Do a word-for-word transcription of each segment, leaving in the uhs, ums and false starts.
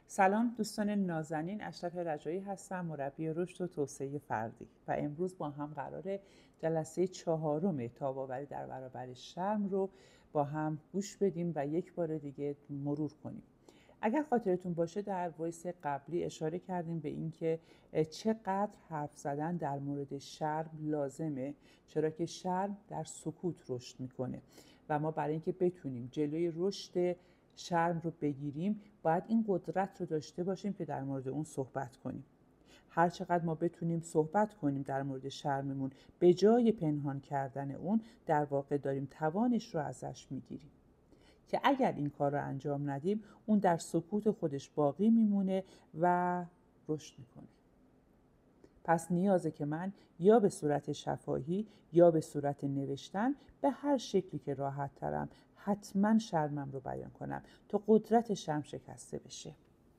سلام دوستان نازنین، اشرف رجایی هستم، مربی رشد و توسعه فردی و امروز با هم قراره جلسه چهارم تاب‌آوری در برابر شرم رو با هم گوش بدیم و یک بار دیگه مرور کنیم. اگر خاطرتون باشه در وایس قبلی اشاره کردیم به اینکه چقدر حرف زدن در مورد شرم لازمه، چرا که شرم در سکوت رشد میکنه و ما برای اینکه بتونیم جلوی رشد شرم رو بگیریم باید این قدرت رو داشته باشیم که در مورد اون صحبت کنیم. هر چقدر ما بتونیم صحبت کنیم در مورد شرممون به جای پنهان کردن اون، در واقع داریم توانش رو ازش میگیریم که اگر این کار رو انجام ندیم اون در سکوت خودش باقی میمونه و رشد میکنه. پس نیازه که من یا به صورت شفاهی یا به صورت نوشتن، به هر شکلی که راحت ترم، حتما شرمم رو بیان کنم تا قدرت شرم شکسته بشه.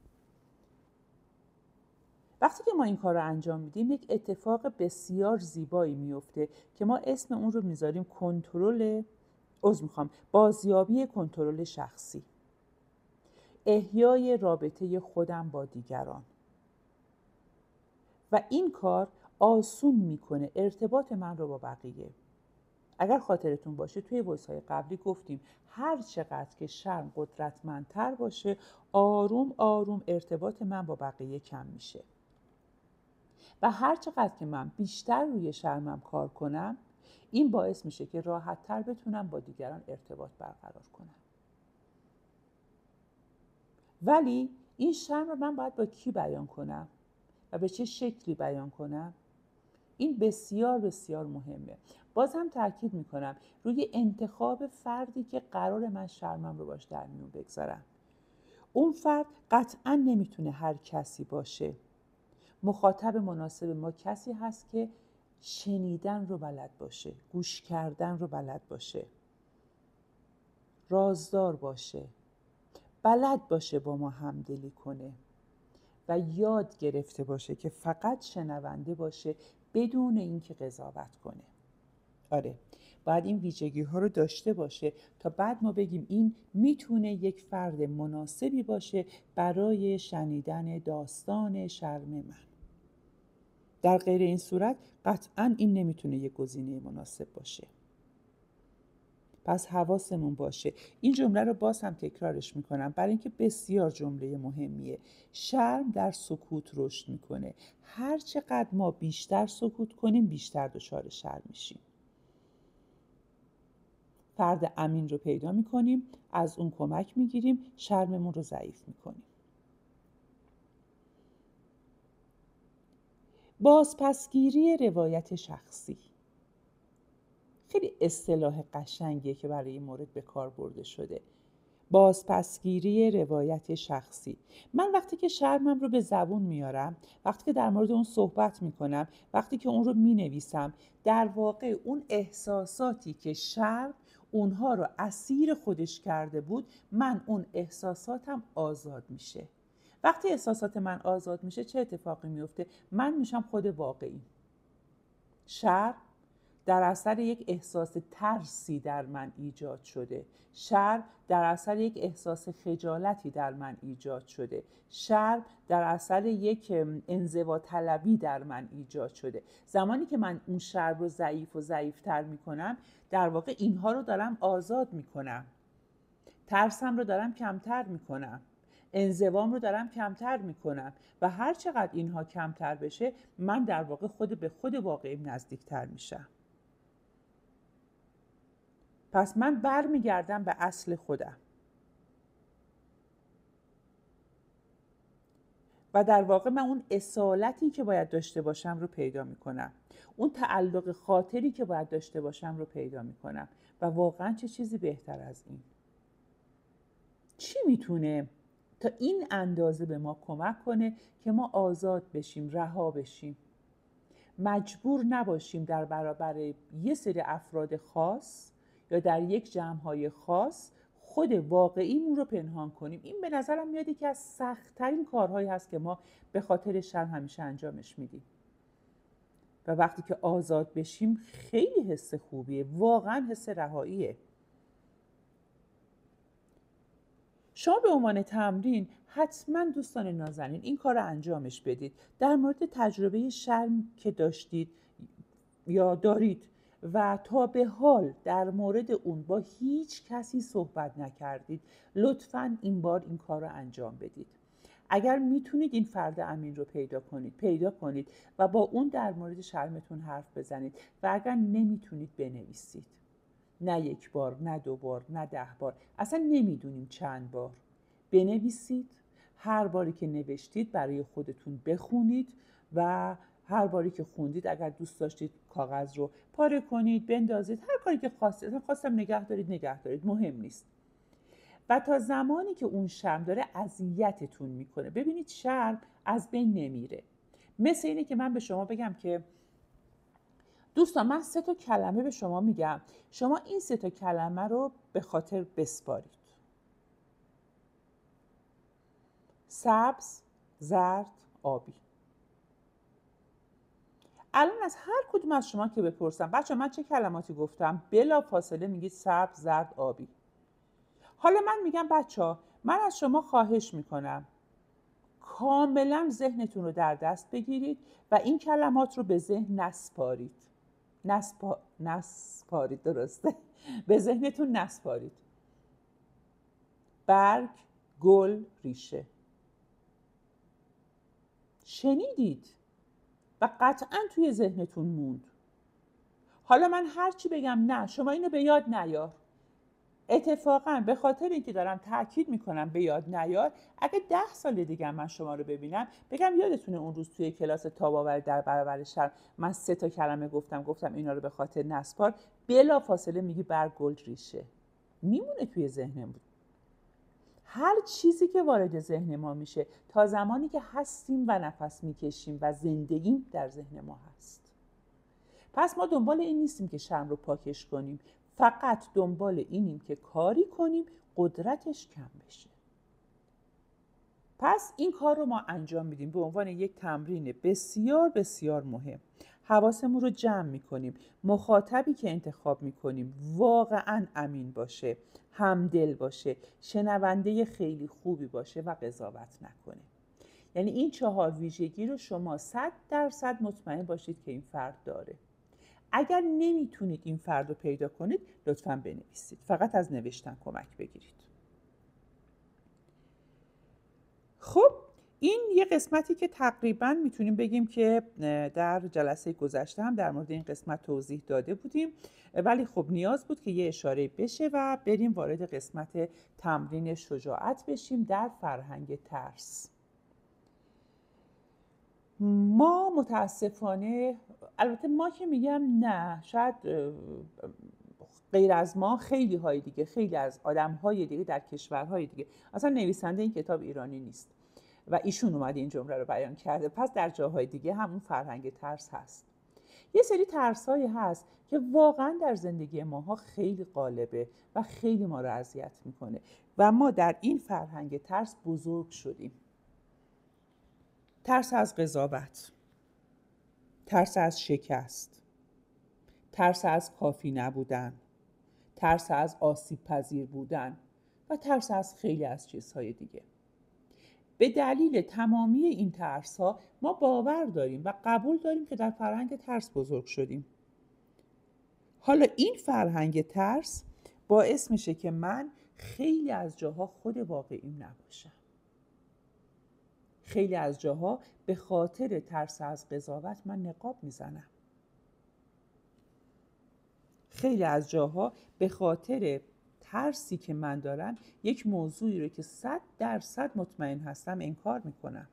وقتی که ما این کار رو انجام میدیم یک اتفاق بسیار زیبایی میفته که ما اسم اون رو میذاریم کنترل عذر میخوام بازیابی کنترل شخصی، احیای رابطه خودم با دیگران. و این کار آسون میکنه ارتباط من رو با بقیه. اگر خاطرتون باشه توی وایس‌های قبلی گفتیم هر چقدر که شرم قدرتمندتر باشه، آروم آروم ارتباط من با بقیه کم میشه و هر چقدر که من بیشتر روی شرمم کار کنم، این باعث میشه که راحت‌تر بتونم با دیگران ارتباط برقرار کنم. ولی این شرم رو من باید با کی بیان کنم و به چه شکلی بیان کنم؟ این بسیار بسیار مهمه. باز هم تاکید میکنم روی انتخاب فردی که قرار من شرمم رو باش در میون بگذارم. اون فرد قطعا نمیتونه هر کسی باشه. مخاطب مناسب ما کسی هست که شنیدن رو بلد باشه، گوش کردن رو بلد باشه، رازدار باشه، بلد باشه با ما همدلی کنه و یاد گرفته باشه که فقط شنونده باشه بدون اینکه قضاوت کنه. آره، باید این ویژگی ها رو داشته باشه تا بعد ما بگیم این میتونه یک فرد مناسبی باشه برای شنیدن داستان شرم من. در غیر این صورت قطعاً این نمیتونه یک گزینه مناسب باشه. پس حواسمون باشه. این جمله رو باز هم تکرارش میکنم برای اینکه بسیار جمله مهمیه. شرم در سکوت رشد میکنه. هر چقدر ما بیشتر سکوت کنیم بیشتر دچار شرم میشیم. فرد امین رو پیدا میکنیم، از اون کمک میگیریم، شرممون رو ضعیف میکنیم. بازپسگیری روایت شخصی خیلی اصطلاح قشنگیه که برای این مورد به کار برده شده. بازپسگیری روایت شخصی. من وقتی که شرمم رو به زبون میارم، وقتی که در مورد اون صحبت میکنم، وقتی که اون رو مینویسم، در واقع اون احساساتی که شرم اونها رو اسیر خودش کرده بود، من اون احساساتم آزاد میشه. وقتی احساسات من آزاد میشه چه اتفاقی میفته؟ من میشم خود واقعی. شرم در اثر یک احساس ترسی در من ایجاد شده. شرم در اثر یک احساس خجالتی در من ایجاد شده. شرم در اثر یک انزوا طلبی در من ایجاد شده. زمانی که من اون شرم رو ضعیف و ضعیفتر میکنم، در واقع اینها رو دارم آزاد میکنم. ترسم رو دارم کمتر میکنم. انزوام رو دارم کمتر میکنم و هر چقدر اینها کمتر بشه، من در واقع خود به خود واقعیم نزدیکتر میشم. پس من برمیگردم به اصل خودم و در واقع من اون اصالتی که باید داشته باشم رو پیدا میکنم. اون تعلق خاطری که باید داشته باشم رو پیدا میکنم و واقعا چه چیزی بهتر از این؟ چی میتونه تا این اندازه به ما کمک کنه که ما آزاد بشیم، رها بشیم، مجبور نباشیم در برابر یه سری افراد خاص یا در یک جمع‌های خاص خود واقعیمون رو پنهان کنیم؟ این به نظرم میاد یکی از سخت‌ترین کارهایی هست که ما به خاطر شرم همیشه انجامش میدیم. و وقتی که آزاد بشیم خیلی حس خوبیه، واقعا حس رهاییه. شما به عنوان تمرین حتما دوستان نازنین این کار رو انجامش بدید. در مورد تجربه شرم که داشتید یا دارید و تا به حال در مورد اون با هیچ کسی صحبت نکردید، لطفاً این بار این کار رو انجام بدید. اگر میتونید این فرد امین رو پیدا کنید پیدا کنید و با اون در مورد شرمتون حرف بزنید و اگر نمیتونید بنویسید. نه یک بار، نه دو بار، نه ده بار، اصلا نمیدونیم چند بار. بنویسید، هر باری که نوشتید برای خودتون بخونید و هر باری که خوندید اگر دوست داشتید کاغذ رو پاره کنید، بندازید، هر کاری که خواستید. خواستم نگه دارید نگه دارید، مهم نیست. و تا زمانی که اون شرم داره اذیتتون میکنه. ببینید شرم از بین نمیره. مثل اینه که من به شما بگم که دوستان من سه تا کلمه به شما میگم، شما این سه تا کلمه رو به خاطر بسپارید. سبز، زرد، آبی. الان از هر کدوم از شما که بپرسم بچه من چه کلماتی گفتم، بلا فاصله میگید سبز، زرد، آبی. حالا من میگم بچه ها من از شما خواهش میکنم کاملا ذهنتون رو در دست بگیرید و این کلمات رو به ذهن نسپارید. نسپا... نسپارید درسته؟ به ذهنتون نسپارید. برگ، گل، ریشه. شنیدید و قطعا توی ذهنتون موند. حالا من هر چی بگم نه شما اینو به یاد نیار. اتفاقا به خاطر اینکه دارم تاکید میکنم به یاد نیار، اگه ده سال دیگه من شما رو ببینم بگم یادتونه اون روز توی کلاس تاب‌آور در برابر شرم من سه تا کلمه گفتم گفتم اینا رو به خاطر نسپار، بلا فاصله میگی برگ، گل، ریشه. میمونه توی ذهنمون. هر چیزی که وارد ذهن ما میشه تا زمانی که هستیم و نفس میکشیم و زندگیم در ذهن ما هست. پس ما دنبال این نیستیم که شرم رو پاکش کنیم، فقط دنبال اینیم که کاری کنیم قدرتش کم بشه. پس این کار رو ما انجام میدیم به عنوان یک تمرین بسیار بسیار مهم. حواسمون رو جمع میکنیم. مخاطبی که انتخاب میکنیم واقعا امین باشه، همدل باشه، شنونده خیلی خوبی باشه و قضاوت نکنه. یعنی این چهار ویژگی رو شما صد درصد مطمئن باشید که این فرد داره. اگر نمیتونید این فرد رو پیدا کنید لطفاً بنویسید. فقط از نوشتن کمک بگیرید. خب این یه قسمتی که تقریباً میتونیم بگیم که در جلسه گذشته هم در مورد این قسمت توضیح داده بودیم، ولی خب نیاز بود که یه اشاره بشه و بریم وارد قسمت تمرین شجاعت بشیم در فرهنگ ترس. ما متاسفانه، البته ما که میگم نه، شاید غیر از ما خیلی های دیگه، خیلی از آدم های دیگه در کشورهای دیگه، اصلا نویسنده این کتاب ایرانی نیست و ایشون اومده این جمله رو بیان کرده، پس در جاهای دیگه همون فرهنگ ترس هست. یه سری ترس هایی هست که واقعا در زندگی ماها خیلی غالبه و خیلی ما رو اذیت میکنه و ما در این فرهنگ ترس بزرگ شدیم. ترس از قضاوت، ترس از شکست، ترس از کافی نبودن، ترس از آسیب پذیر بودن و ترس از خیلی از چیزهای دیگه. به دلیل تمامی این ترس ها ما باور داریم و قبول داریم که در فرهنگ ترس بزرگ شدیم. حالا این فرهنگ ترس باعث میشه که من خیلی از جاها خود واقعیم نباشم. خیلی از جاها به خاطر ترس از قضاوت من نقاب میزنم. خیلی از جاها به خاطر ترسی که من دارم یک موضوعی رو که صد درصد مطمئن هستم انکار میکنم.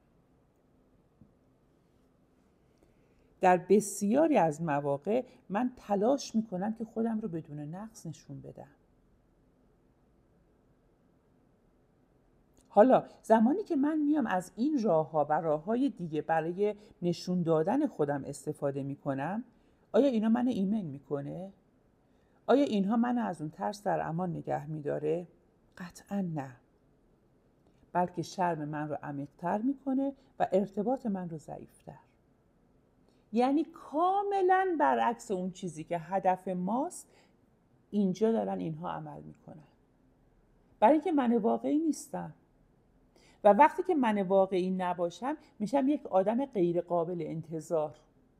در بسیاری از مواقع من تلاش میکنم که خودم رو بدون نقص نشون بدم. حالا زمانی که من میام از این راه‌ها و راه‌های دیگه برای نشون دادن خودم استفاده میکنم، آیا اینا منو ایمن میکنه؟ آیا اینها منو از اون ترس در امان نگه میداره؟ قطعاً نه. بلکه شرم من رو عمیق‌تر میکنه و ارتباط من رو ضعیف‌تر. یعنی کاملاً برعکس اون چیزی که هدف ماست، اینجا دارن اینها عمل میکنن. برای اینکه من واقعی نیستم. و وقتی که من واقعی نباشم میشم یک آدم غیر قابل انتظار.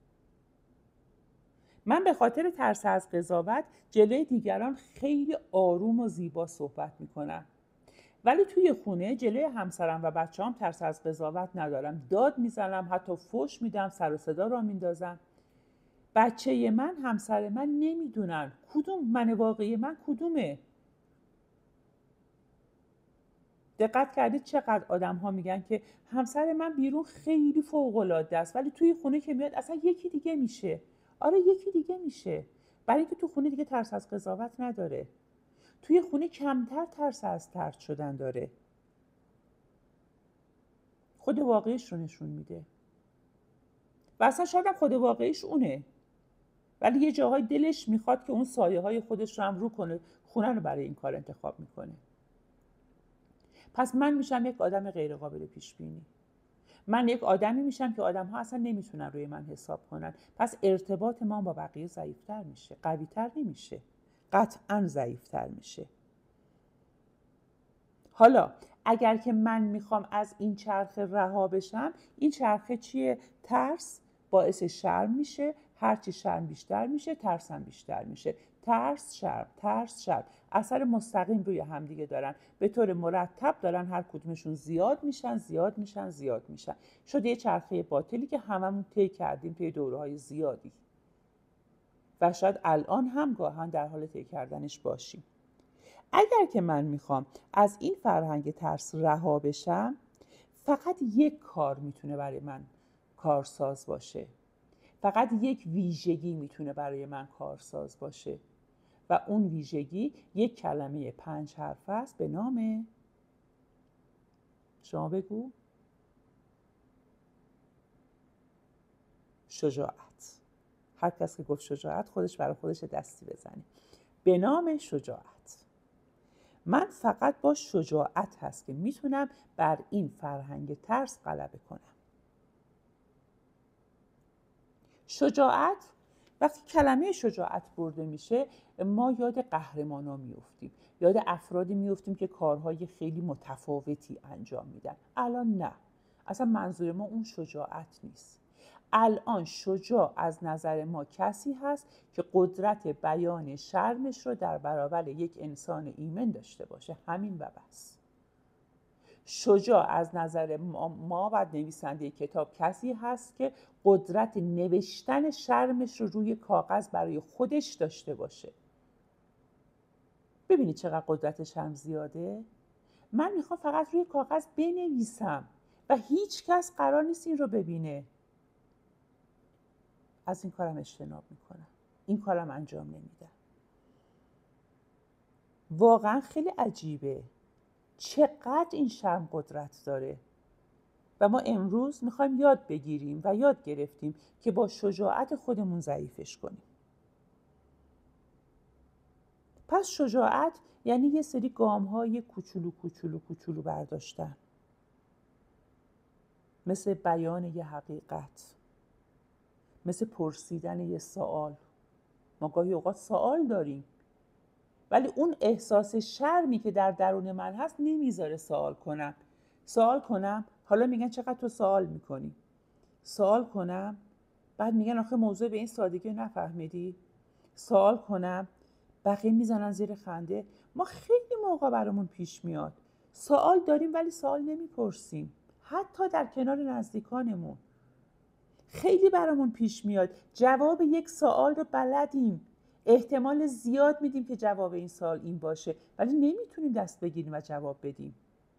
من به خاطر ترس از قضاوت جلوی دیگران خیلی آروم و زیبا صحبت میکنم، ولی توی خونه جلوی همسرم و بچه‌ام ترس از قضاوت ندارم. داد میزنم، حتی فحش میدم، سر و صدا را میندازم. بچه من، همسر من نمیدونن کدوم من واقعی من کدومه. دقت کردید چقدر آدم ها میگن که همسر من بیرون خیلی فوق العاده است ولی توی خونه که میاد اصلا یکی دیگه میشه. آره یکی دیگه میشه، برای اینکه تو خونه دیگه ترس از قضاوت نداره. توی خونه کمتر ترس از طرد شدن داره. خود واقعیش رو نشون میده. و اصلا شاید هم خود واقعیش اونه، ولی یه جاهای دلش میخواد که اون سایه های خودش رو هم رو کنه، خونه رو برای این کار انتخاب میکنه. پس من میشم یک آدم غیر قابل پیش بینی. من یک آدمی میشم که آدم ها اصلا نمیتونن روی من حساب کنن. پس ارتباط ما با بقیه ضعیفتر میشه، قویتر نمیشه، قطعا ضعیفتر میشه. حالا اگر که من میخوام از این چرخه رها بشم، این چرخه چیه؟ ترس باعث شرم میشه، هرچی شرم بیشتر میشه ترسم بیشتر میشه. ترس شرم، ترس شرم اثر مستقیم روی همدیگه دارن، به طور مرتب دارن هر کدومشون زیاد میشن زیاد میشن زیاد میشن. شده یه چرخه باطلی که هممون طی کردیم طی دوره‌های زیادی و شاید الان هم گاهن در حال طی کردنش باشیم. اگر که من میخوام از این فرهنگ ترس رها بشم، فقط یک کار میتونه برای من کارساز باشه، فقط یک ویژگی میتونه برای من کارساز باشه و اون ویژگی یک کلمه پنج حرف است به نام، شما بگو، شجاعت. هر کس که گفت شجاعت خودش برای خودش دستی بزنه. به نام شجاعت. من فقط با شجاعت هست که میتونم بر این فرهنگ ترس غلبه کنم. شجاعت، وقتی کلمه شجاعت برده میشه ما یاد قهرمانا میفتیم، یاد افرادی میفتیم که کارهای خیلی متفاوتی انجام میدن. الان نه، اصلا منظور ما اون شجاعت نیست. الان شجاع از نظر ما کسی هست که قدرت بیان شرمش رو در برابر یک انسان ایمن داشته باشه، همین و بس. شجاع از نظر ما و نویسنده کتاب کسی هست که قدرت نوشتن شرمش رو روی کاغذ برای خودش داشته باشه. ببینید چقدر قدرت شرم زیاده؟ من میخوام فقط روی کاغذ بنویسم و هیچ کس قرار نیست این رو ببینه. از این کارم اجتناب میکنم، این کارم انجام نمیدم. واقعا خیلی عجیبه چقدر این شرم قدرت داره و ما امروز میخوایم یاد بگیریم و یاد گرفتیم که با شجاعت خودمون ضعیفش کنیم. پس شجاعت یعنی یه سری گام‌های کوچولو کوچولو کوچولو برداشتن، مثل بیان یه حقیقت، مثل پرسیدن یه سوال. ما گاهی اوقات سوال داریم ولی اون احساس شرمی که در درون من هست نمیذاره سوال کنم. سوال کنم، حالا میگن چقدر تو سوال میکنی. سوال کنم، بعد میگن آخه موضوع به این سادگی نفهمیدی. سوال کنم، بقیه میزنن زیر خنده. ما خیلی موقع برامون پیش میاد سوال داریم ولی سوال نمیپرسیم، حتی در کنار نزدیکانمون. خیلی برامون پیش میاد جواب یک سوال رو بلدیم، احتمال زیاد میدیم که جواب این سوال این باشه ولی نمیتونیم دست بگیریم و جواب بدیم.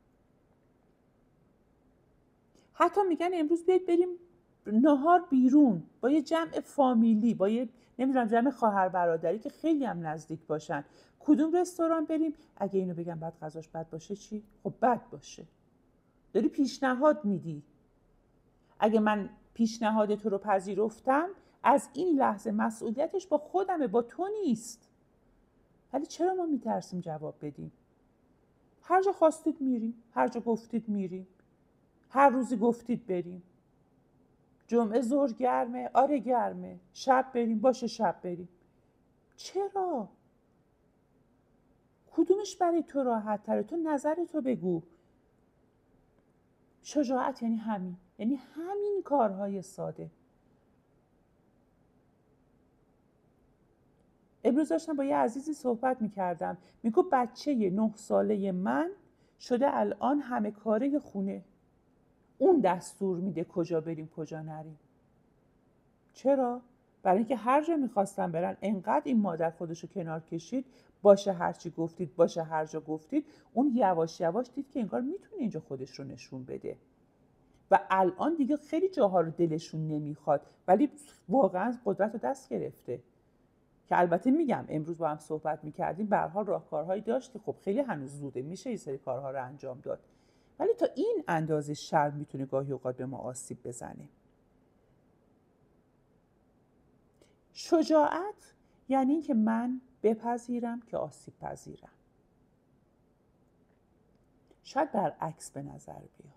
حتی میگن امروز بیاید بریم نهار بیرون با یه جمع فامیلی، با یه نمیدونم جمع خواهر برادری که خیلی هم نزدیک باشن. کدوم رستوران بریم؟ اگه اینو بگم بعد غذاش بد باشه چی؟ خب بد باشه. داری پیشنهاد میدی. اگه من پیشنهاد تو رو پذیرفتم از این لحظه مسئولیتش با خودمه، با تو نیست. ولی چرا ما میترسیم جواب بدیم؟ هر جا خواستید میریم، هر جا گفتید میریم، هر روزی گفتید بریم. جمعه ظهر گرمه، آره گرمه، شب بریم، باشه شب بریم. چرا؟ کدومش برای تو راحت تره؟ تو نظر تو بگو. شجاعت یعنی همین، یعنی همین کارهای ساده. امروز داشتم با یه عزیزی صحبت میکردم، میگو بچه نه ساله من شده الان همه کاره خونه، اون دستور میده کجا بریم کجا نریم. چرا؟ برای اینکه هر جا میخواستن برن انقدر این مادر خودشو کنار کشید، باشه هرچی گفتید، باشه هر جا گفتید، اون یواش یواش دید که انگار میتونه اینجا خودش رو نشون بده و الان دیگه خیلی جاها رو دلشون نمیخواد، ولی واقعا قدرت رو دست گرفته. که البته میگم امروز با هم صحبت میکردیم، به هر حال راهکارهایی داشتی، خب خیلی هنوز زوده، میشه این سری کارها رو انجام داد، ولی تا این اندازه شر میتونه گاهی اوقات به ما آسیب بزنه. شجاعت یعنی اینکه من بپذیرم که آسیب پذیرم. شاید برعکس به نظر بیاد.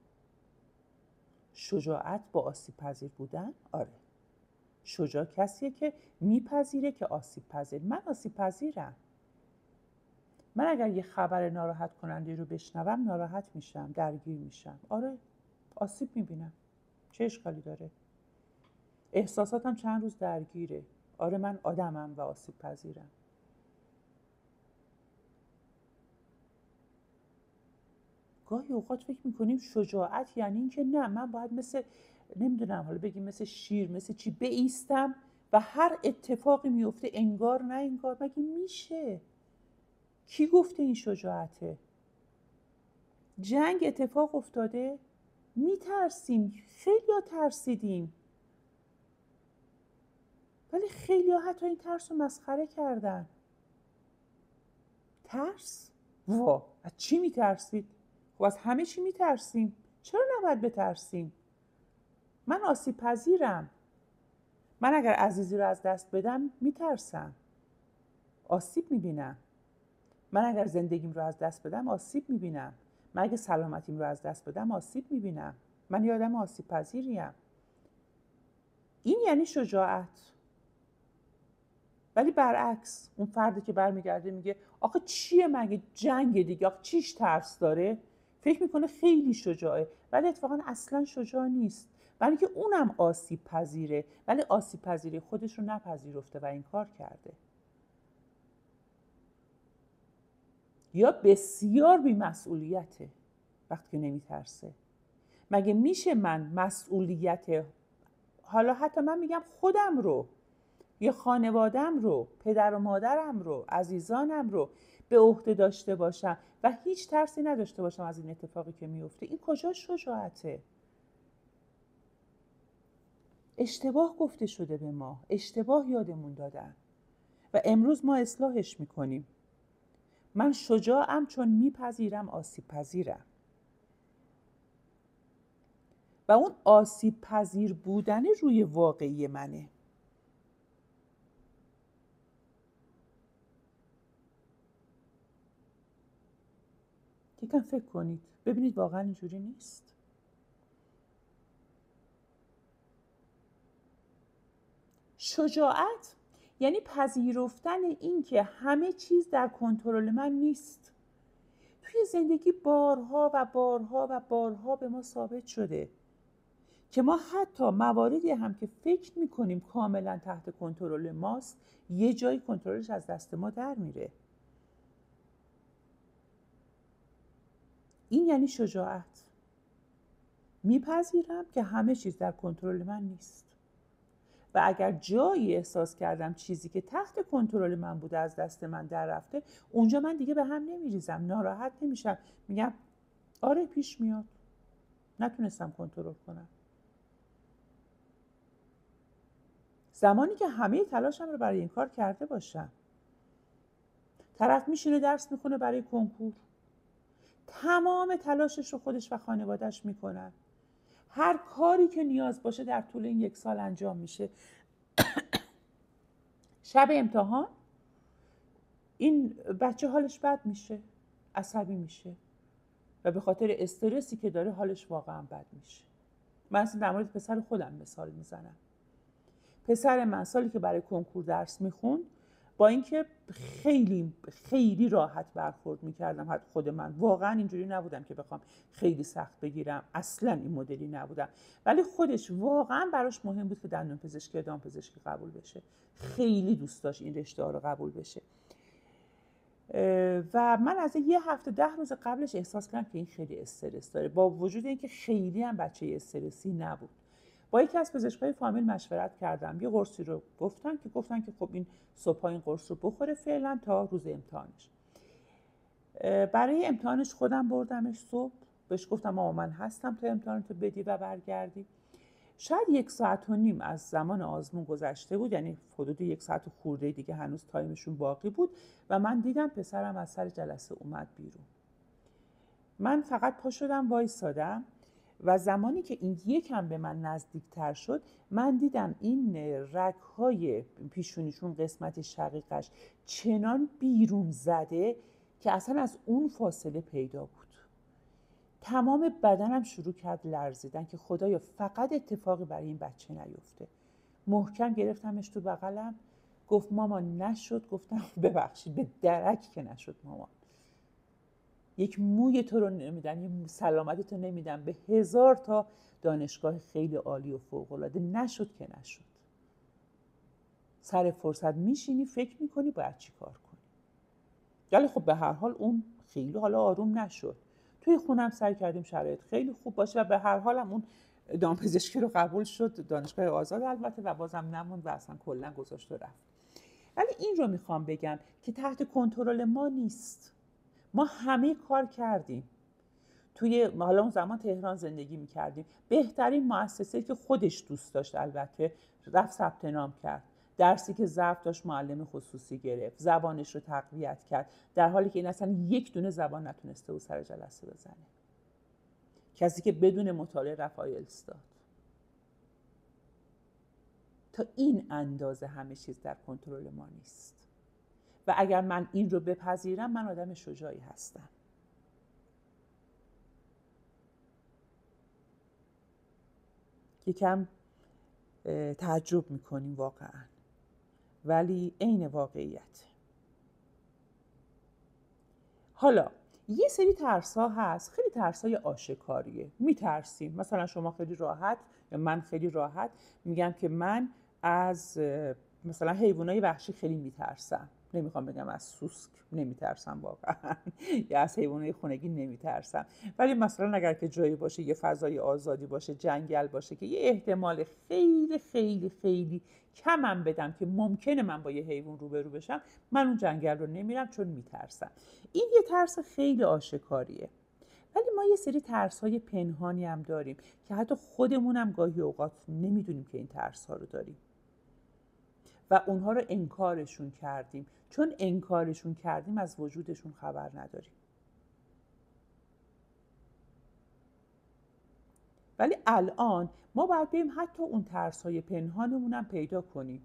شجاعت با آسیب پذیر بودن؟ آره. شجاع کسیه که میپذیره که آسیب پذیر. من آسیب پذیرم. من اگر یه خبر ناراحت کننده رو بشنوم ناراحت میشم، درگیر میشم. آره، آسیب میبینم. چه اشکالی داره؟ احساساتم چند روز درگیره. آره، من آدمم و آسیب پذیرم. گاهی اوقات فکر میکنیم شجاعت یعنی این که نه، من باید مثل نمیدونم حالا بگیم مثل شیر مثل چی بایستم و هر اتفاقی میفته انگار نه انگار. مگه میشه؟ کی گفته این شجاعته؟ جنگ اتفاق افتاده، میترسیم، خیلی ها ترسیدیم، ولی خیلی ها حتی این ترس رو مسخره کردن. ترس؟ وا، از چی میترسید؟ خب از همه چی میترسیم، چرا نباید بترسیم؟ من آسیب پذیرم. من اگر عزیزی رو از دست بدم میترسم، آسیب میبینم. من اگر زندگیم رو از دست بدم آسیب میبینم. من اگر سلامتیم رو از دست بدم آسیب میبینم. من یه آدم آسیب پذیریم. این یعنی شجاعت. ولی برعکس اون فردی که برمیگرده میگه آخه چیه مگه جنگ دیگه، آخه چیش ترس داره، فکر میکنه خیلی شجاعه، ولی اتفاقا اصلا شجاع نیست. ولی که اونم آسیب پذیره، ولی آسیب پذیری خودش رو نپذیرفته و این کار کرده. یا بسیار بی‌مسئولیته وقتی که نمیترسه. مگه میشه من مسئولیت، حالا حتی من میگم خودم رو یا خانوادم رو، پدر و مادرم رو، عزیزانم رو به عهده داشته باشم و هیچ ترسی نداشته باشم از این اتفاقی که میفته؟ این کجا شجاعته؟ اشتباه گفته شده به ما، اشتباه یادمون دادن و امروز ما اصلاحش میکنیم. من شجاعم چون میپذیرم آسیب پذیرم و اون آسیب پذیر بودن روی واقعی منه. یکم فکر کنید ببینید واقعا اینجوری نیست. شجاعت یعنی پذیرفتن این که همه چیز در کنترل من نیست. توی زندگی بارها و بارها و بارها به ما ثابت شده که ما حتی مواردی هم که فکر میکنیم کاملا تحت کنترل ماست، یه جایی کنترلش از دست ما در میره. این یعنی شجاعت. میپذیرم که همه چیز در کنترل من نیست و اگر جایی احساس کردم چیزی که تحت کنترل من بوده از دست من در رفته، اونجا من دیگه به هم نمیریزم، ناراحت نمیشم، میگم آره پیش میاد، نتونستم کنترل کنم. زمانی که همه تلاشم رو برای این کار کرده باشم. طرف میشینه درس میخونه برای کنکور، تمام تلاشش رو خودش و خانوادهش میکنن، هر کاری که نیاز باشه در طول این یک سال انجام میشه. شب امتحان این بچه حالش بد میشه، عصبی میشه و به خاطر استرسی که داره حالش واقعا بد میشه. من اصلا در مورد پسر خودم مثال میزنم. پسر من سالی که برای کنکور درس میخوند، با اینکه خیلی خیلی راحت برخورد میکردم، حتی خود من واقعا اینجوری نبودم که بخوام خیلی سخت بگیرم، اصلا این مدلی نبودم، ولی خودش واقعا براش مهم بود که دندون پزشکی دام پزشکی قبول بشه. خیلی دوست داشت این رشته ها رو قبول بشه و من از یه هفته ده روز قبلش احساس کردم که این خیلی استرس داره، با وجود اینکه خیلی هم بچه استرسی نبود. با یکی از پزشکای فامیل مشورت کردم، یه قرصی رو گفتن که گفتن که خب این صبح این قرص رو بخوره فعلا تا روز امتحانش. برای امتحانش خودم بردمش صبح، بهش گفتم ماما من هستم تا امتحانتو بدی و برگردی. شاید یک ساعت و نیم از زمان آزمون گذشته بود، یعنی حدود یک ساعت و خورده دیگه هنوز تایمشون باقی بود و من دیدم پسرم از سر جلسه اومد بیرون. من فقط پا شدم وایسادم و زمانی که این یکم به من نزدیکتر شد من دیدم این رگ‌های پیشونیشون قسمت شقیقش چنان بیرون زده که اصلا از اون فاصله پیدا بود. تمام بدنم شروع کرد لرزیدن که خدایا فقط اتفاقی برای این بچه نیفته. محکم گرفتمش تو بغلم، گفت مامان نشد. گفتم ببخشید، به درک که نشد مامان، یک موی تو رو نمیدن، یک سلامت تو نمیدن به هزار تا دانشگاه خیلی عالی و فوق‌العاده، نشد که نشد. سر فرصت میشینی فکر میکنی باید چی کار کنی. ولی خب به هر حال اون خیلی حالا آروم نشد. توی خونم سعی کردیم شرایط خیلی خوب باشه و به هر حال هم اون دامپزشکی رو قبول شد، دانشگاه آزاد البته، و بازم نموند و اصلا کلا گذاشت و رفت. ولی این رو میخوام بگم که تحت کنترل ما نیست. ما همه کار کردیم. توی حالا اون زمان تهران زندگی میکردیم، بهترین مؤسسه‌ای که خودش دوست داشت البته رفت ثبت نام کرد، درسی که ضعف داشت معلم خصوصی گرفت، زبانش رو تقویت کرد، در حالی که این اصلا یک دونه زبان نتونسته بود سر جلسه بزنه. کسی که بدون مطالعه رفت آیلتس داد. تا این اندازه همه چیز در کنترل ما نیست و اگر من این رو بپذیرم من آدم شجاعی هستم. یکم تعجب میکنیم واقعا، ولی عین واقعیت. حالا یه سری ترس‌ها هست، خیلی ترس‌های آشکاریه، میترسیم. مثلا شما خیلی راحت یا من خیلی راحت میگم که من از مثلا حیوانات وحشی خیلی میترسم. نمیخوام بگم از سوسک نمیترسم واقعا یا از حیوانات خونگی نمیترسم، ولی مثلا اگر که جایی باشه یه فضای آزادی باشه، جنگل باشه که یه احتمال خیلی خیلی خیلی کمم بدم که ممکنه من با یه حیوان روبرو بشم، من اون جنگل رو نمیرم چون میترسم. این یه ترس خیلی آشکاریه. ولی ما یه سری ترس‌های پنهانی هم داریم که حتی خودمون هم گاهی اوقات نمیدونیم که این ترس‌ها رو داریم و اونها رو انکارشون کردیم. چون انکارشون کردیم از وجودشون خبر نداریم. ولی الان ما باید بریم حتی اون ترس‌های پنهانمون هم پیدا کنیم.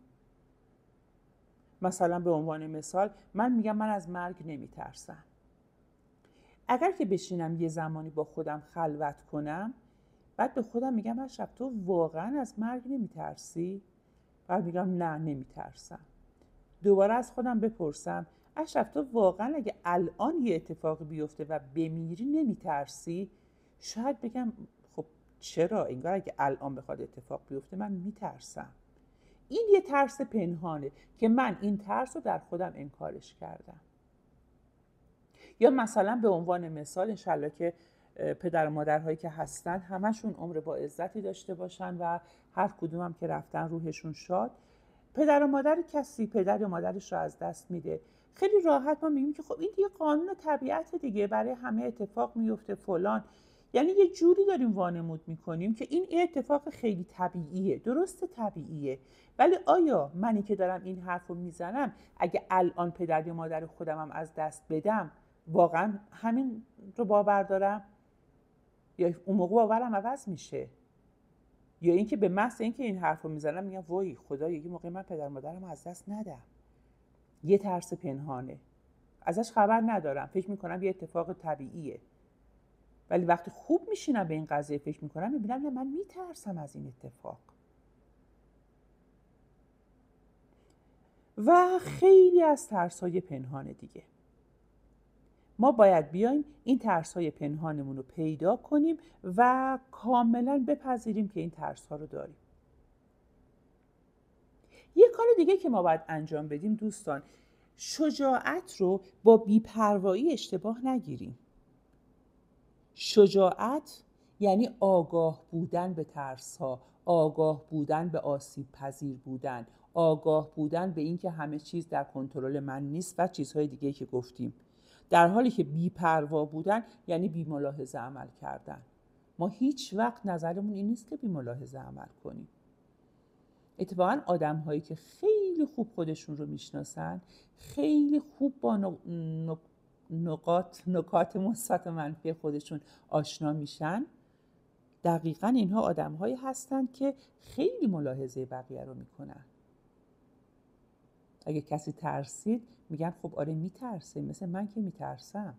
مثلا به عنوان مثال من میگم من از مرگ نمیترسم. اگر که بشینم یه زمانی با خودم خلوت کنم، بعد به خودم میگم اشرف تو واقعا از مرگ نمیترسی؟ بعد میگم نه نمیترسم. دوباره از خودم بپرسم اشرف تو واقعا اگه الان یه اتفاقی بیفته و بمیری نمیترسی؟ شاید بگم خب چرا، انگار اگه الان بخواد اتفاق بیفته من میترسم. این یه ترس پنهانه که من این ترس رو در خودم انکارش کردم. یا مثلا به عنوان مثال انشالله که پدر و مادرهایی که هستن همشون عمر با عزتی داشته باشن و هر کدوم هم که رفتن روحشون شاد. پدر و مادر کسی پدر و مادرش رو از دست میده، خیلی راحت ما میگیم که خب این دیگه قانون طبیعت دیگه، برای همه اتفاق میفته فلان. یعنی یه جوری داریم وانمود میکنیم که این اتفاق خیلی طبیعیه. درسته طبیعیه، ولی آیا منی که دارم این حرف رو میزنم اگه الان پدر یا مادر خودمم از دست بدم واقعا همین رو باور دارم؟ یا اون موقع باورم عوض میشه؟ یا اینکه به محض اینکه این حرف رو میزنم میگم وای خدا یه موقع من پدر مادرم از دست ندم. یه ترس پنهانه، ازش خبر ندارم، فکر میکنم یه اتفاق طبیعیه، ولی وقتی خوب میشینم به این قضیه فکر میکنم میبینم نه من میترسم از این اتفاق. و خیلی از ترس‌های پنهان دیگه. ما باید بیایم این ترس‌های پنهانمون رو پیدا کنیم و کاملا بپذیریم که این ترس‌ها رو داریم. یه کار دیگه که ما باید انجام بدیم دوستان، شجاعت رو با بی‌پروایی اشتباه نگیریم. شجاعت یعنی آگاه بودن به ترس‌ها، آگاه بودن به آسیب پذیر بودن، آگاه بودن به این که همه چیز در کنترل من نیست و چیزهای دیگه که گفتیم. در حالی که بی‌پروا بودن یعنی بی‌ملاحظه عمل کردن. ما هیچ وقت نظرمون این نیست که بی‌ملاحظه عمل کنیم. اتفاقاً آدم‌هایی که خیلی خوب خودشون رو میشناسن، خیلی خوب با نقاط نکات مثبت و منفی خودشون آشنا میشن، دقیقاً اینها آدم‌هایی هستن که خیلی ملاحظه بقیه رو میکنن. اگه کسی ترسید میگن خب آره میترسه، مثل من که میترسم.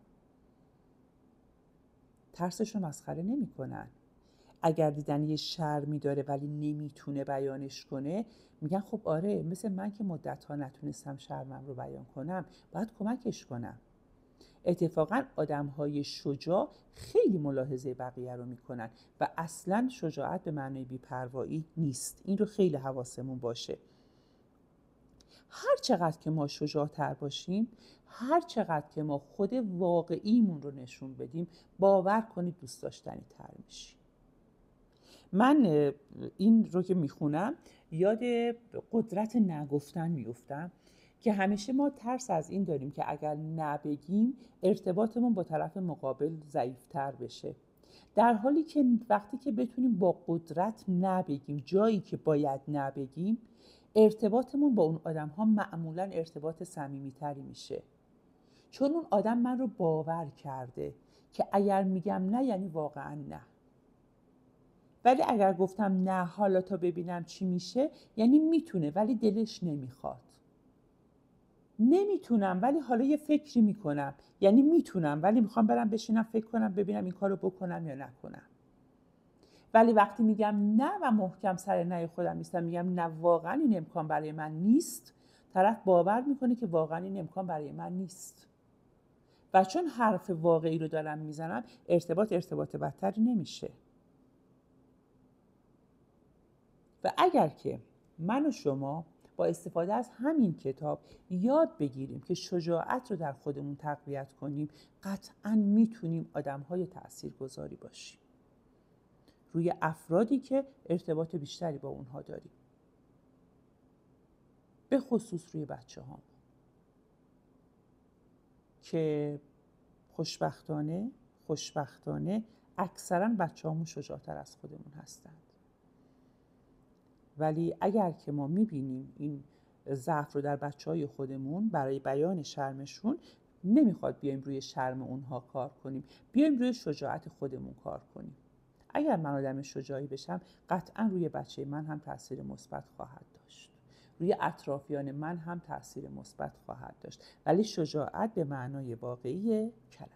ترسش رو مسخره نمیکنن. اگر دیدن یه شرمی داره ولی نمیتونه بیانش کنه، میگن خب آره مثل من که مدت‌ها نتونستم شرمم رو بیان کنم، باید کمکش کنم. اتفاقاً آدم‌های شجاع خیلی ملاحظه بقیه رو میکنن و اصلاً شجاعت به معنای بی‌پروایی نیست. این رو خیلی حواسمون باشه. هر چقدر که ما شجاع‌تر باشیم، هر چقدر که ما خود واقعیمون رو نشون بدیم، باور کنید دوست داشتنی تر میشیم. من این رو که میخونم یاد قدرت نگفتن میفتم که همیشه ما ترس از این داریم که اگر نبگیم ارتباطمون با طرف مقابل ضعیف‌تر بشه، در حالی که وقتی که بتونیم با قدرت نبگیم جایی که باید نبگیم، ارتباطمون با اون آدم ها معمولاً ارتباط صمیمیتری میشه، چون اون آدم من رو باور کرده که اگر میگم نه یعنی واقعاً نه. ولی اگر گفتم نه حالا تا ببینم چی میشه، یعنی میتونه ولی دلش نمیخواد. نمیتونم ولی حالا یه فکری میکنم، یعنی میتونم ولی میخوام برم بشینم فکر کنم ببینم این کارو بکنم یا نکنم. ولی وقتی میگم نه و محکم سر نه خودم میستم، میگم نه واقعا این امکان برای من نیست، طرف باور میکنه که واقعا این امکان برای من نیست. و چون حرف واقعی رو دارم میزنم، ارتباط ارتباط بدتری نمیشه. و اگر که من و شما با استفاده از همین کتاب یاد بگیریم که شجاعت رو در خودمون تقویت کنیم، قطعاً میتونیم آدم‌های تاثیرگذاری باشیم روی افرادی که ارتباط بیشتری با اونها داریم، به خصوص روی بچه ها که خوشبختانه خوشبختانه اکثراً بچه هامون شجاعتر از خودمون هستند. ولی اگر که ما میبینیم این ضعف رو در بچه‌های خودمون، برای بیان شرمشون نمیخواد بیایم روی شرم اونها کار کنیم، بیایم روی شجاعت خودمون کار کنیم. اگر من آدم شجاعی بشم، قطعاً روی بچه من هم تاثیر مثبت خواهد داشت، روی اطرافیان من هم تاثیر مثبت خواهد داشت، ولی شجاعت به معنای واقعی کلمه.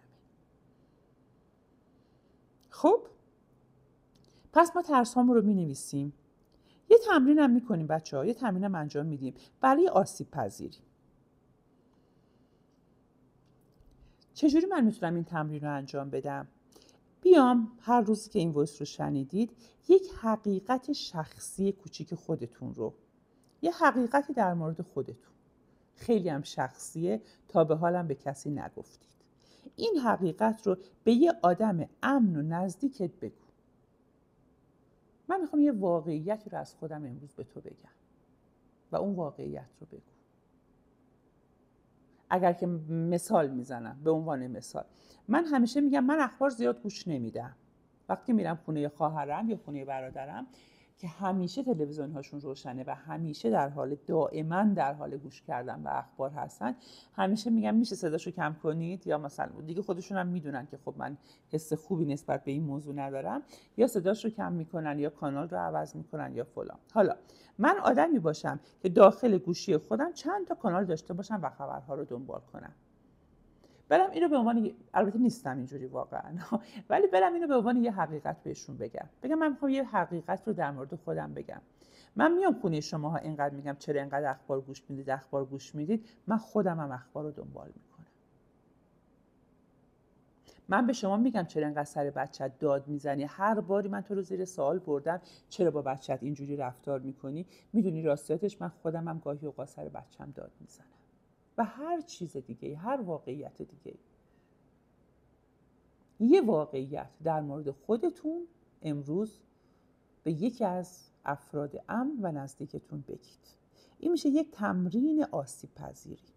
خب پس ما ترس‌هامون رو می‌نویسیم. یه تمرین هم می‌کنیم بچه‌ها، یه تمرین هم انجام میدیم برای آسیب پذیری. چجوری من میتونم این تمرین رو انجام بدم؟ بیام هر روزی که این وایس رو شنیدید، یک حقیقت شخصی کوچیک خودتون رو، یه حقیقتی در مورد خودتون، خیلی هم شخصیه، تا به حالم به کسی نگفتید، این حقیقت رو به یه آدم امن و نزدیکت بگو. من میخوام یه واقعیت رو از خودم امروز به تو بگم و اون واقعیت رو بگو. اگر که مثال میزنم، به عنوان مثال، من همیشه میگم من اخبار زیاد گوش نمیدم. وقتی میرم خونه خواهرم یا خونه برادرم که همیشه تلویزیون هاشون روشنه و همیشه در حال دائما در حال گوش کردن به اخبار هستن، همیشه میگم میشه صداشو کم کنید، یا مثلا دیگه خودشون هم میدونن که خب من حس خوبی نسبت به این موضوع ندارم، یا صداشو کم میکنن یا کانال رو عوض میکنن یا فلان. حالا من آدمی باشم که داخل گوشی خودم چند تا کانال داشته باشم و خبرها رو دنبال کنم. برم اینو به عنوان، البته نیستم اینجوری واقعا ولی برم اینو به عنوان یه حقیقت بهشون بگم بگم من میخوام یه حقیقت رو در مورد خودم بگم. من میام خونه شماها اینقدر میگم چرا اینقدر اخبار گوش میدید اخبار گوش میدید، من خودم هم اخبار رو دنبال میکنم. من به شما میگم چرا اینقدر سر بچت داد میزنی، هر باری من تو رو زیر سوال بردم چرا با بچت اینجوری رفتار میکنی، میدونی راستیاتش من خودم هم گاهی اوقات سر بچم داد میزنم و هر چیز دیگه، هر واقعیت دیگه. یه واقعیت در مورد خودتون امروز به یکی از افراد امن و نزدیکتون بگید. این میشه یک تمرین آسیب پذیری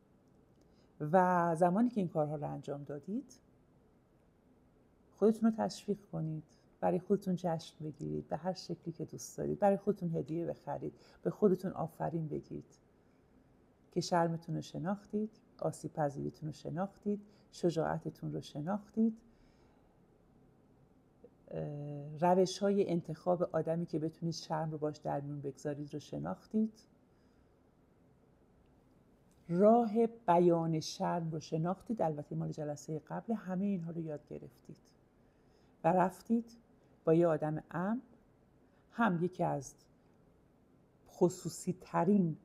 و زمانی که این کارها رو انجام دادید خودتون رو تشویق کنید، برای خودتون جشن بگیرید به هر شکلی که دوست دارید، برای خودتون هدیه بخرید، به خودتون آفرین بگید که شرمتون رو شناختید، آسیب پذیریتون رو شناختید، شجاعتتون رو شناختید، روش های انتخاب آدمی که بتونید شرم رو باش در میون بگذارید رو شناختید، راه بیان شرم رو شناختید، البته مال جلسه قبل همه اینها رو یاد گرفتید و رفتید با یه آدم امن، هم یکی از خصوصی ترین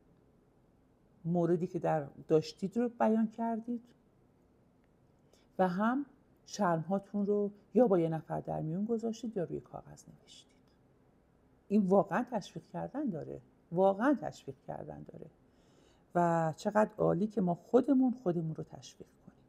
موردی که در داشتید رو بیان کردید و هم شرم‌هاتون رو یا با یه نفر در میون گذاشتید یا روی کاغذ نوشتید. این واقعا تشویق کردن داره، واقعا تشویق کردن داره و چقدر عالی که ما خودمون خودمون رو تشویق کنیم.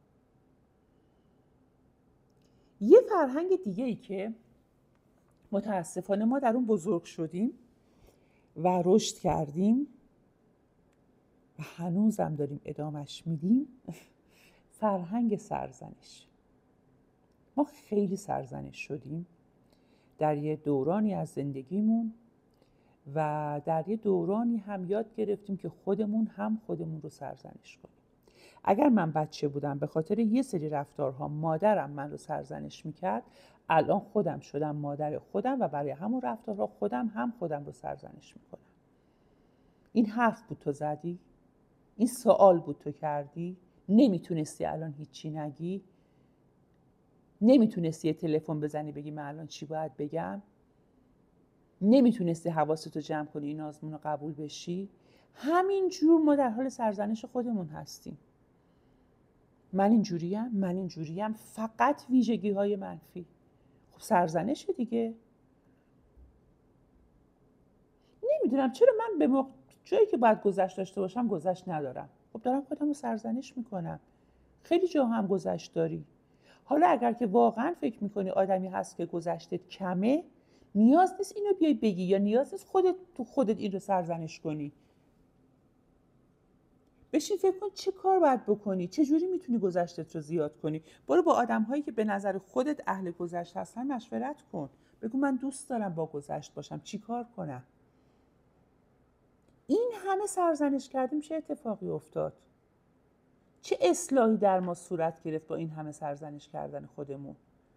یه فرهنگ دیگه ای که متاسفانه ما در اون بزرگ شدیم و رشد کردیم و هنوزم داریم ادامش میدیم، فرهنگ سرزنش. ما خیلی سرزنش شدیم در یه دورانی از زندگیمون و در یه دورانی هم یاد گرفتیم که خودمون هم خودمون رو سرزنش کنیم. اگر من بچه بودم به خاطر یه سری رفتارها مادرم من رو سرزنش میکرد، الان خودم شدم مادر خودم و برای همون رفتارها خودم هم خودم رو سرزنش میکنم. این حرف بود تو زدی؟ این سوال بود تو کردی؟ نمیتونستی الان هیچی نگی؟ نمیتونستی یه تلفن بزنی بگی من الان چی باید بگم؟ نمیتونستی حواستو جمع کنی این آزمون رو قبول بشی؟ همین جور ما در حال سرزنش خودمون هستیم. من اینجوریم، من اینجوریم، فقط ویژگی های منفی. خب سرزنشه دیگه. نمیدونم چرا من به موقع جایی که باید گذشت داشته باشم گذشت ندارم. خب دارم خودم رو سرزنش میکنم. خیلی جا هم گذشت داری. حالا اگر که واقعا فکر میکنی آدمی هست که گذشتت کمه، نیاز نیست اینو بیای بگی یا نیاز نیست خودت تو خودت این رو سرزنش کنی. بشین فکر کن چه کار باید بکنی، چه جوری میتونی گذشتت رو زیاد کنی. برو با آدم هایی که به نظر خودت اهل گذشت هستن مشورت کن. بگو من دوست دارم با گذشت باشم، چی کار کنم؟ این همه سرزنش کردیم چه اتفاقی افتاد؟ چه اصلاحی در ما صورت گرفت با این همه سرزنش کردن خودمون؟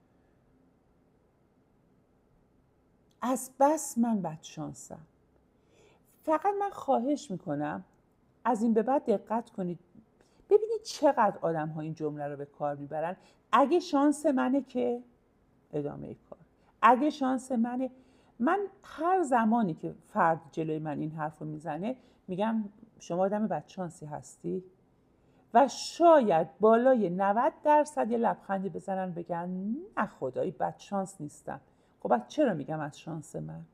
از بس من بدشانسم. فقط من خواهش میکنم از این به بعد دقت کنید، ببینید چقدر آدم ها این جمله رو به کار میبرن. اگه شانس منه که ادامه کار، اگه شانس منه. من هر زمانی که فرد جلوی من این حرف رو میزنه میگم شما آدم بدشانسی هستی و شاید بالای نود درصد یه لبخندی بزنن بگن نه خدایی بدشانس نیستم. خب بعد چرا میگم از شانس من؟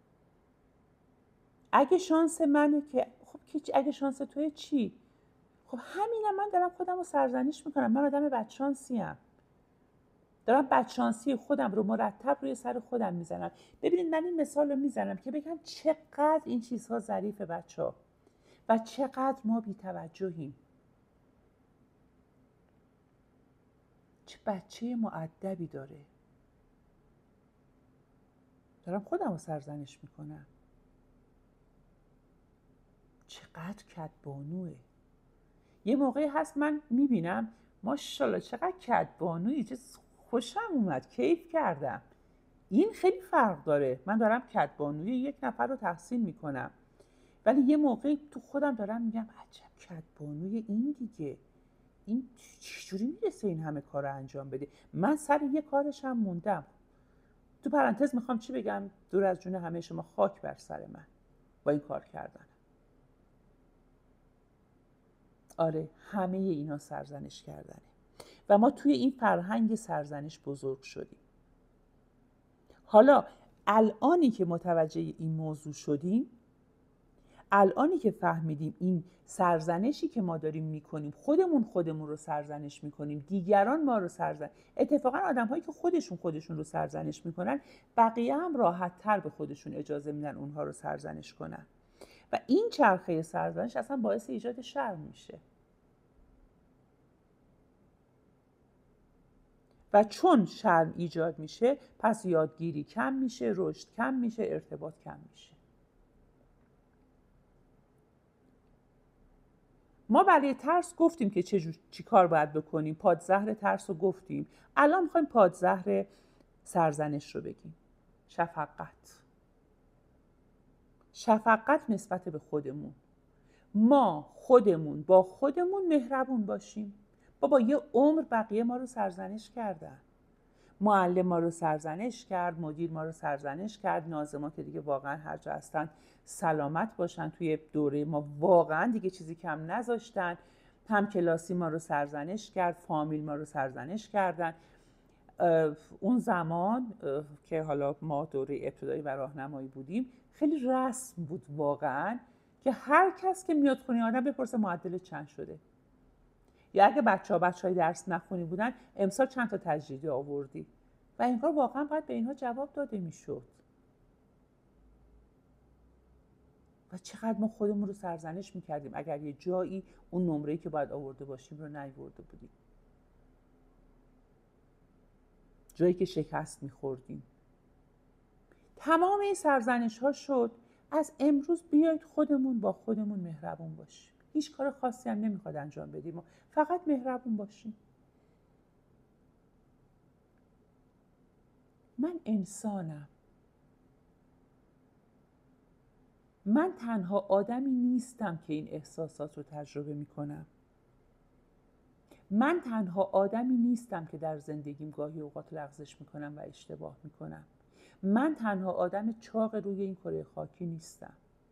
اگه شانس منه که خب اگه شانس توی چی؟ خب همینم من دارم خودم رو سرزنش میکنم. من آدم بدشانسیم، دارم بدشانسی خودم رو مرتب روی سر خودم میزنم. ببینید من این مثال رو میزنم که بگم چقدر این چیزها ظریفه بچه ها و چقدر ما بی‌توجهیم. چه بچه مؤدبی داره. دارم خودم رو سرزنش میکنم. چقدر کدبانوه. یه موقعی هست من میبینم ماشاءالله چقدر کدبانویی، چه خوشم اومد، کیف کردم. این خیلی فرق داره. من دارم کدبانوی یک نفر رو تحسین میکنم ولی یه موقعی تو خودم دارم میگم عجب کدبانوی این دیگه، این چجوری میرسه این همه کار رو انجام بده؟ من سر یه کارش هم موندم. تو پرانتز میخوام چی بگم؟ دور از جون همه شما، خاک بر سر من با این کار کردن. آره، همه اینا سرزنش کردنه و ما توی این فرهنگ سرزنش بزرگ شدیم. حالا الانی که متوجه این موضوع شدیم، الانی که فهمیدیم این سرزنشی که ما داریم میکنیم، خودمون خودمون رو سرزنش میکنیم، دیگران ما رو سرزنش، اتفاقا آدم هایی که خودشون خودشون رو سرزنش میکنن، بقیه هم راحت تر به خودشون اجازه میدن اونها رو سرزنش کنن و این چرخه سرزنش اصلا باعث ایجاد شرم میشه. و چون شرم ایجاد میشه، پس یادگیری کم میشه، رشد کم میشه، ارتباط کم میشه. ما برای ترس گفتیم که چه چی کار باید بکنیم، پادزهر ترس رو گفتیم. الان میخوایم پادزهر سرزنش رو بگیم. شفقت. شفقت نسبت به خودمون. ما خودمون با خودمون مهربون باشیم. بابا یه عمر بقیه ما رو سرزنش کردن. معلم ما رو سرزنش کرد، مدیر ما رو سرزنش کرد، ناظما که دیگه واقعا هر جا هستن سلامت باشن، توی دوره ما واقعا دیگه چیزی کم نذاشتن. هم کلاسی ما رو سرزنش کرد، فامیل ما رو سرزنش کردن. اون زمان که حالا ما دوره ابتدایی و راهنمایی بودیم، خیلی رسم بود واقعا که هر کس که میاد خونه آدم بپرسه معدل چند شده، یا اگه بچه ها بچه های درس نخونی بودن امسال چند تا تجربی آوردی، و این کار واقعا باید به اینها جواب داده میشد. و چقدر ما خودمون رو سرزنش میکردیم اگر یه جایی اون نمره‌ای که باید آورده باشیم رو نیاورده بودیم، جایی که شکست میخوردیم. تمام این سرزنش ها شد از امروز بیایید خودمون با خودمون مهربون باشیم. هیچ کار خاصی هم نمیخواد انجام بدیم، فقط مهربون باشیم. من انسانم. من تنها آدمی نیستم که این احساسات رو تجربه میکنم. من تنها آدمی نیستم که در زندگیم گاهی اوقات لغزش میکنم و اشتباه میکنم. من تنها آدم چاق روی این کره خاکی نیستم.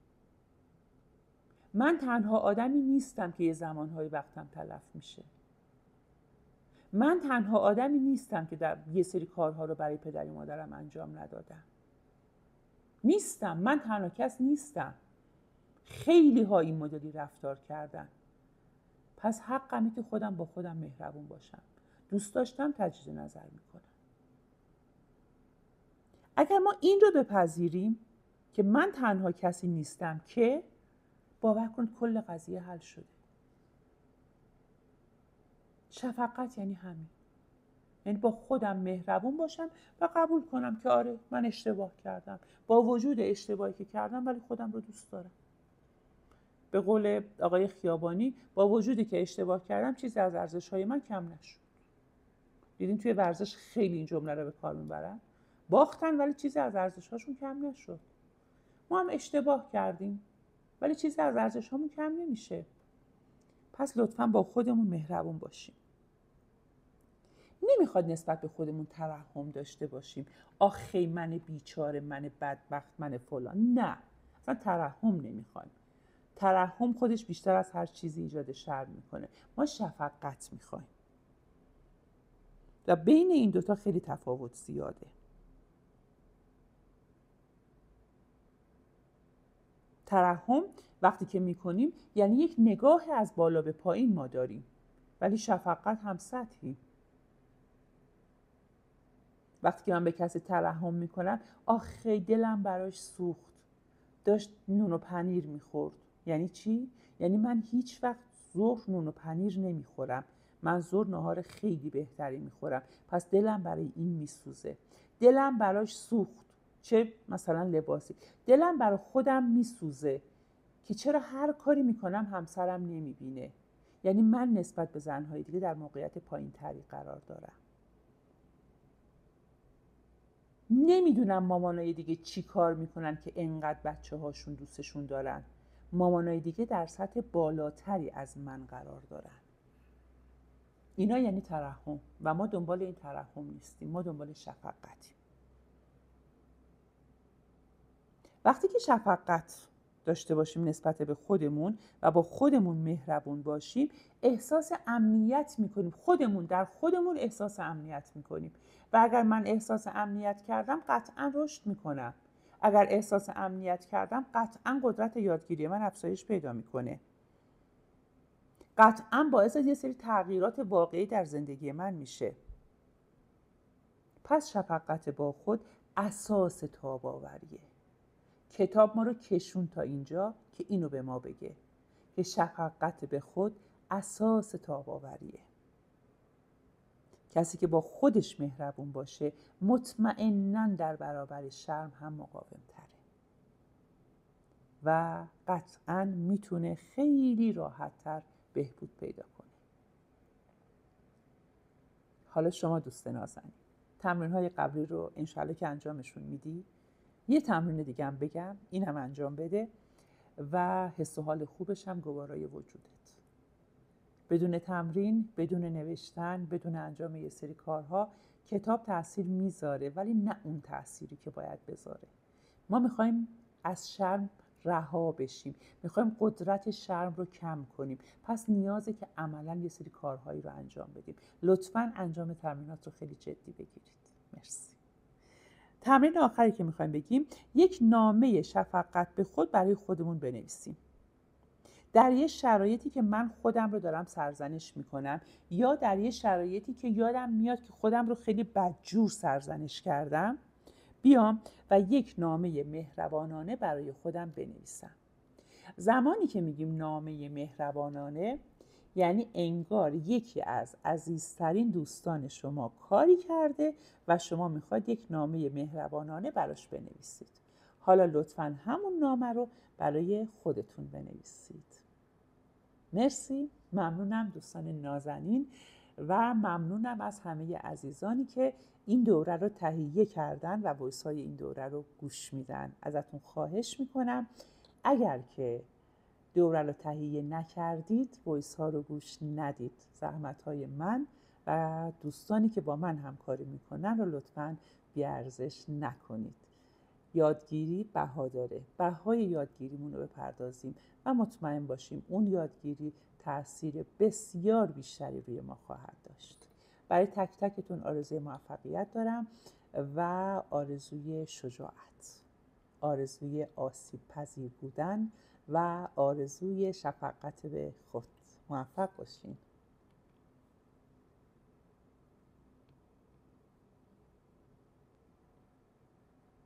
من تنها آدمی نیستم که یه زمانهای وقتم تلف میشه. من تنها آدمی نیستم که در یه سری کارها رو برای پدری مادرم انجام ندادم. نیستم. من تنها کس نیستم. خیلی ها این مدلی رفتار کردن. پس حقمه که خودم با خودم مهربون باشم. دوست داشتم تجدید نظر میکنم. اگر ما این رو بپذیریم که من تنها کسی نیستم که، باور کن کل قضیه حل شده. شفقت یعنی همین. یعنی با خودم مهربون باشم و قبول کنم که آره من اشتباه کردم. با وجود اشتباهی که کردم ولی خودم رو دوست دارم. به قول آقای خیابانی، با وجودی که اشتباه کردم چیزی از ارزش‌های من کم نشد. دیدین توی ورزش خیلی این جمله رو به کار میبرن. باختن ولی چیزی از ارزش‌هاشون کم نشد. ما هم اشتباه کردیم ولی چیزی از ارزش‌هامون کم نمیشه. پس لطفاً با خودمون مهربون باشیم. نمیخواد نسبت به خودمون ترحم داشته باشیم. آخی من بیچاره، من بدبخت، من فلان. نه، اصلا ترحم نمیخوایم. ترحم خودش بیشتر از هر چیزی ایجاد شرم میکنه. ما شفقت میخوایم و بین این دوتا خیلی تفاوت زیاده. ترحم وقتی که میکنیم یعنی یک نگاه از بالا به پایین ما داریم، ولی شفقت هم سطحی. وقتی که من به کسی ترحم میکنم، آخه دلم براش سوخت، داشت نون و پنیر میخورد. یعنی چی؟ یعنی من هیچ وقت ظهر نون و پنیر نمیخورم، من ظهر نهار خیلی بهتری میخورم، پس دلم برای این میسوزه. دلم براش سوخت، چه مثلا لباسی. دلم برای خودم میسوزه که چرا هر کاری میکنم همسرم نمیبینه. یعنی من نسبت به زنهای دیگه در موقعیت پایین تری قرار دارم. نمیدونم مامانای دیگه چی کار میکنن که انقدر بچه هاشون دوستشون دارن. مامانای دیگه در سطح بالاتری از من قرار دارن. اینا یعنی ترحم و ما دنبال این ترحم نیستیم، ما دنبال شفقتیم. وقتی که شفقت داشته باشیم نسبت به خودمون و با خودمون مهربون باشیم، احساس امنیت میکنیم، خودمون در خودمون احساس امنیت میکنیم و اگر من احساس امنیت کردم قطعا رشد میکنم. اگر احساس امنیت کردم قطعا قدرت یادگیری من افزایش پیدا میکنه، قطعا باعث یه سری تغییرات واقعی در زندگی من میشه. پس شفقت با خود اساس تاب‌آوریه. کتاب ما رو کشون تا اینجا که اینو به ما بگه که شفقت به خود اساس تاب‌آوریه. کسی که با خودش مهربون باشه مطمئناً در برابر شرم هم مقاوم تره و قطعاً میتونه خیلی راحت‌تر بهبود پیدا کنه. حالا شما دوست نازنین، تمرین‌های قبلی رو انشالله که انجامشون میدی. یه تمرین دیگه هم بگم، این هم انجام بده و حس و حال خوبش هم گوارای وجودت. بدون تمرین، بدون نوشتن، بدون انجام یه سری کارها کتاب تأثیر میذاره، ولی نه اون تأثیری که باید بذاره. ما میخوایم از شرم رها بشیم، میخوایم قدرت شرم رو کم کنیم، پس نیازه که عملاً یه سری کارهایی رو انجام بدیم. لطفاً انجام تمرینات رو خیلی جدی بگیرید. مرسی. تمرین آخری که میخوایم بگیم، یک نامه شفقت به خود برای خودمون بنویسیم. در یه شرایطی که من خودم رو دارم سرزنش میکنم یا در یه شرایطی که یادم میاد که خودم رو خیلی بدجور سرزنش کردم، بیام و یک نامه مهربانانه برای خودم بنویسم. زمانی که میگیم نامه مهربانانه، یعنی انگار یکی از عزیزترین دوستان شما کاری کرده و شما میخواید یک نامه مهربانانه براش بنویسید. حالا لطفاً همون نامه رو برای خودتون بنویسید. مرسی، ممنونم دوستان نازنین و ممنونم از همه عزیزانی که این دوره رو تهیه کردن و وایس‌های این دوره رو گوش میدن. ازتون خواهش میکنم اگر که دوره رو تهیه نکردید، وایس ها رو گوش ندید. زحمت های من و دوستانی که با من همکاری میکنن رو لطفاً بی‌ارزش نکنید. یادگیری بها داره، بهای یادگیریمون رو بپردازیم و مطمئن باشیم اون یادگیری تأثیر بسیار بیشتری روی ما خواهد داشت. برای تک تکتون آرزوی موفقیت دارم و آرزوی شجاعت، آرزوی آسیب پذیر بودن و آرزوی شفقت به خود. موفق باشین.